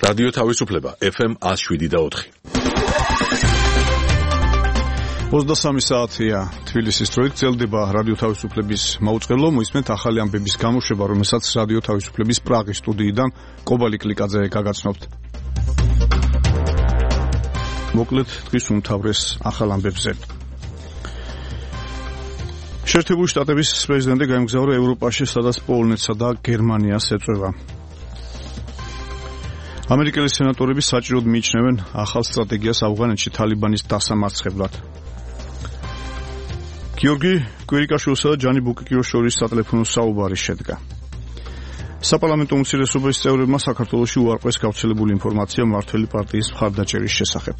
რადიო თავისუფლება FM 107.4. 23 საათია თბილისის დროით გრძელდება რადიო თავისუფლების მაუწყებლო. მოისმენთ ახალი ამბების გამოშვება, რომელსაც რადიო თავისუფლების პრაღის სტუდიიდან კობალი კლიკაძე გაგაცნობთ. მოკლედ დღის უმთავრეს ახალ ამბებზე. შეერთებული შტატების პრეზიდენტი გაემგზავრა ევროპაში, სადაც პოლონეთსა და გერმანიას ეწევა. ამერიკელი სენატორები საჭიროდ მიიჩნევენ ახალ სტრატეგიას ავღანეთში თალიბანის დასამარცხებლად. გიორგი კვირიკაშვილსა და ჯანი ბუკიკიოს შორის სატელეფონო საუბარი შედგა. საპარლამენტო უმცირესობის წევრებმა საქართველოში უარყვეს გავრცელებული ინფორმაცია მმართველი პარტიის მხარდაჭერის შესახებ.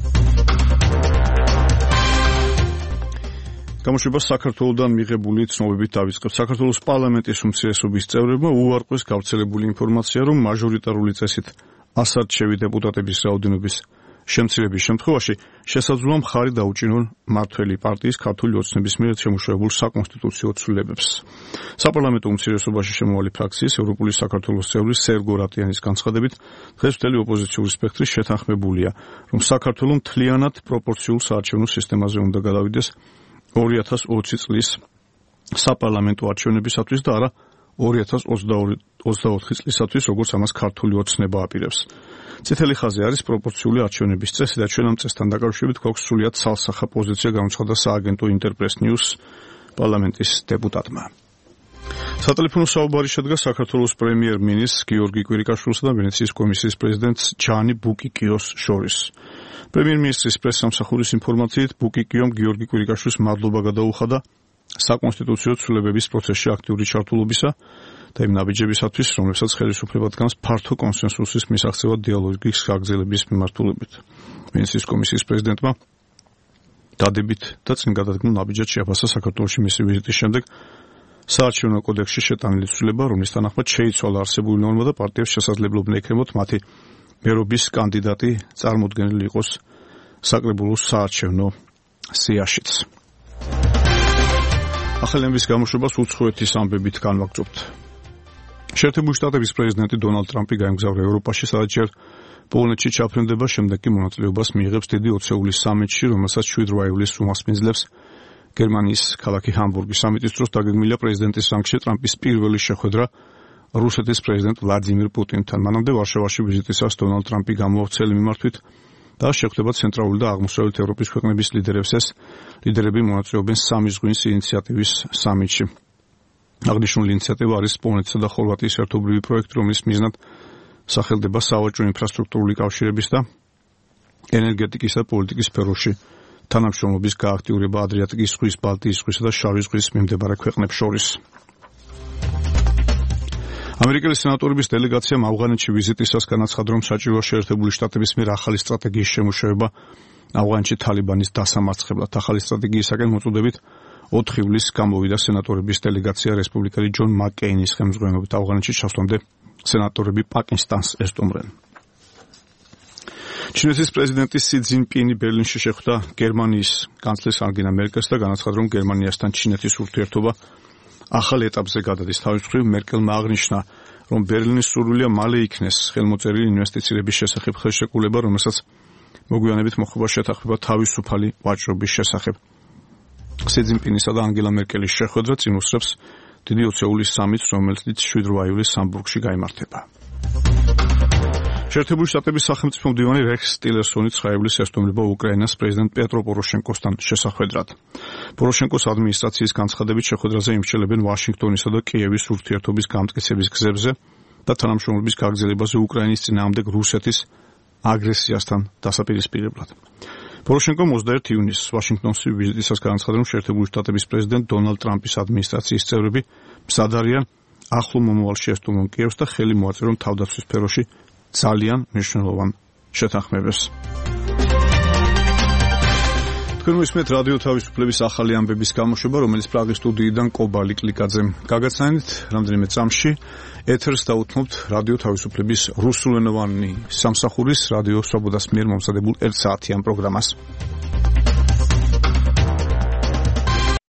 გამოშვება საქართველოდან მიღებული ცნობებით დავიწყებთ. საქართველოს პარლამენტის უმცირესობის წევრებმა უარყვეს გავრცელებული ინფორმაცია, რომ მაჟორიტარული წესით ასარჩევი დეპუტატების რაოდენობის შემცირების შემთხვევაში შესაძლოა მხარი დაუჭინონ მმართველი პარტიის ქართული ოცნების მიერ შემუშავებულ საკონსტიტუციო ცვლილებებს. საპარლამენტო უმცირესობაში შემოვალი ფრაქციის ევროპული საქართველოს წევრი სერგო რატიანის განცხადებით, დღეს მთელი ოპოზიციური სპექტრი შეთანხმებულია, რომ საქართველო მთლიანად პროპორციულ საარჩევნო სისტემაზე უნდა გადავიდეს 2020 წლის საპარლამენტო არჩევნებისათვის და არა 2024 წლისათვის, როგორც ამას ქართული ოცნება აპირებს. წითელი ხაზი არის პროპორციული არჩევნების წესი და ჩვენ ამ წესთან დაკავშირებით გვაქვს სრულიად ცალსახა პოზიცია, გამოცხადა სააგენტო ინტერპრეს ნიუს პარლამენტის დეპუტატმა. სატელეფონო საუბარი შედგა საქართველოს პრემიერ-მინისტრ გიორგი კვირიკაშვილსა და ვენეციის კომისიის პრეზიდენტ ჯანი ბუკიკიოს შორის. პრემიერ-მინისტრის პრესსამსახურის ინფორმაციით ბუკიკიომ გიორგი კვირიკაშვილს მადლობა გადაუხადა საკონსტიტუციო ცვლილებების პროცესში აქტიური ჩართულობისა და იმ ნაბიჯებისათვის, რომლებსაც ხელისუფლება დგამს ფართო კონსენსუსის მისაღწევად დიალოგის გაგრძელების მიმართულებით. ვენეციის კომისიის პრეზიდენტმა დადებით და წინ გადადგმულ ნაბიჯად შეაფასა საქართველოში მისი ვიზიტის შემდეგ საარჩევნო კოდექსში შეტანილი ცვლილება, რომლის თანახმად შეიცვალა არსებული ნორმა და პარტიებს შესაძლებლობა ექნებათ მათი მერობის კანდიდატი წარმოდგენილი იყოს საკრებულოს საარჩევნო სიაშიც. ახალი ამბების გამოშვებას უცხოეთის ამბებით განვაგრძობთ. შეერთებული შტატების პრეზიდენტი დონალდ ტრამპი გაემგზავრა ევროპაში, სადაც ჯერ პოლონეთში ჩაფრენდება, შემდეგ კი მონაწილეობას მიიღებს დიდი 20 სამიტში, რომელსაც 7 ივლისს უმასპინძლებს გერმანიის ქალაქი ჰამბურგი. სამიტის დროს დაგეგმილია პრეზიდენტის რანგში ტრამპის პირველი შეხვედრა რუსეთის პრეზიდენტ ვლადიმირ პუტინთან. მანამდე ვარშავაში ვიზიტისას დონალდ ტრამპი გამოავრცელა მიმართვით და შეხვდება ცენტრალური და აღმოსავლეთ ევროპის ქვეყნების ლიდერებს. ეს ლიდერები მონაწილეობენ სამი ზღვის ინიციატივის სამიტში. აღნიშნული ინიციატივა არის პოლონეთსა და ხორვატიის ერთობლივი პროექტი, რომლის მიზნად სახელდება სავაჭრო ინფრასტრუქტურული კავშირების და ენერგეტიკის და პოლიტიკის სფეროში თანამშრომლობის გააქტიურება ადრიატიკის ზღვის, ბალტიის ზღვისა და შავი ზღვის მიმდებარე ქვეყნებს შორის. ამერიკელი სენატორების დელეგაციამ ავღანეთში ვიზიტისას განაცხადა, რომ საჭიროა შეერთებული შტატების მიერ ახალი სტრატეგიის შემუშავება ავღანეთში თალიბანის დასამარცხებლად. ახალი სტრატეგიისაკენ მოწოდებით 4 ივლისს გამოვიდა სენატორების დელეგაცია რესპუბლიკელი ჯონ მაკკეინის ხელმძღვანელობით. ავღანეთში ჩასვლამდე სენატორები პაკისტანს ესტუმრნენ. ჩინეთის პრეზიდენტი სი ძინპინი ბერლინში შეხვდა გერმანიის კანცლერს ანგელა მერკელს და განაცხადა, რომ გერმანიასთან ჩინეთის ურთიერთობა ახალ ეტაპზე გადადის. თავის მხრივ მერკელმა აღნიშნა, რომ ბერლინის სურვილია მალე იქნეს ხელმოწერილი ინვესტიციების შესახებ ხელშეკრულება, რომელსაც მოგვიანებით მოხდება შეთანხმება თავისუფალი ვაჭრობის შესახებ. სი ძინპინისა და ანგელა მერკელის შეხვედრა წინ უსწრებს დიდი 20 სამიტს, რომელიც 7 ივლისს ჰამბურგში გაიმართება. შეერთებული შტატების სახელმწიფო მდივანი რექს ტილერსონი 9 ივლისს ესტუმრება უკრაინას პრეზიდენტ პეტრო პოროშენკოსთან შესახვედრად. პოროშენკოს ადმინისტრაციის განცხადებით შეხვედრაზე იმსჯელებენ ვაშინგტონისა და კიევის ურთიერთობის გამტკიცების გზებზე და თანამშრომლობის გაგრძელებაზე უკრაინის წინააღმდეგ რუსეთის აგრესიასთან დასაპირისპირებლად. პოროშენკომ 21 ივნისს ვაშინგტონში ვიზიტისას განაცხადა, რომ შეერთებული შტატების პრეზიდენტ დონალდ ტრამპის ადმინისტრაციის წევრები მზად არიან ახლო მომავალში ესტუმრონ კიევს და ხელი მოაწერონ თავდაცვის სფეროში ძალიან მნიშვნელოვან შეთანხმებას. თქვენ მოისმენთ რადიო თავისუფლების ახალი ამბების გამოშვება, რომელიც პრაღის სტუდიიდან კობალი კლიკაძემ გაგაცანით. რამდენიმე წამში ეთერს დაუთმობთ რადიო თავისუფლების რუსულენოვანი სამსახურის რადიო სვობოდას მიერ მომზადებულ 1 საათიან პროგრამას.